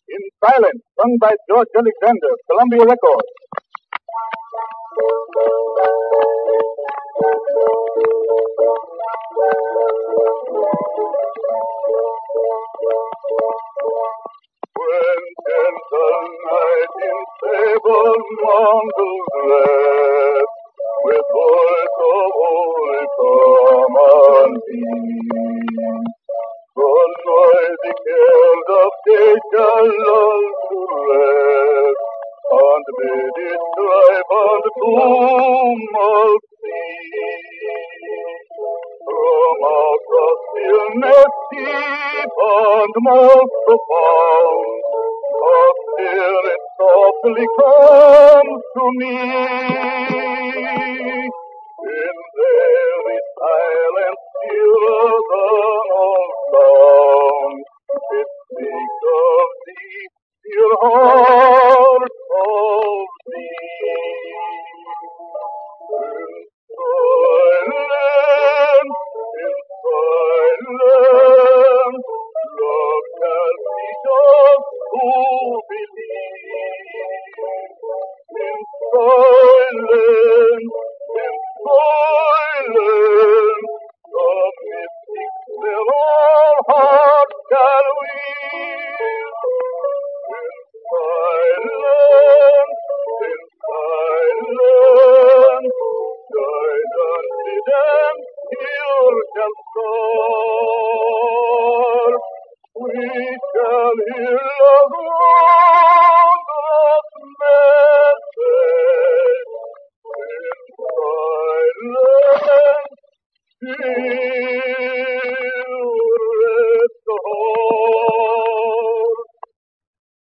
in silence, sung by George Alexander, Columbia Records. When gentle night in sable mountains rest, with voice of holy calm and peace, the noisy cares of day shall lull to rest, and bid it strive and boom of peace. From out the stillness deep and most profound, a spirit softly comes to me. In very silence, stiller than all sound, it speaks of thee, dear heart of thee. In silence, love shall teach us to believe. In silence, the mystic spell our hearts shall weave. In silence, guidance and here shall start. We shall hear the wondrous message in silence.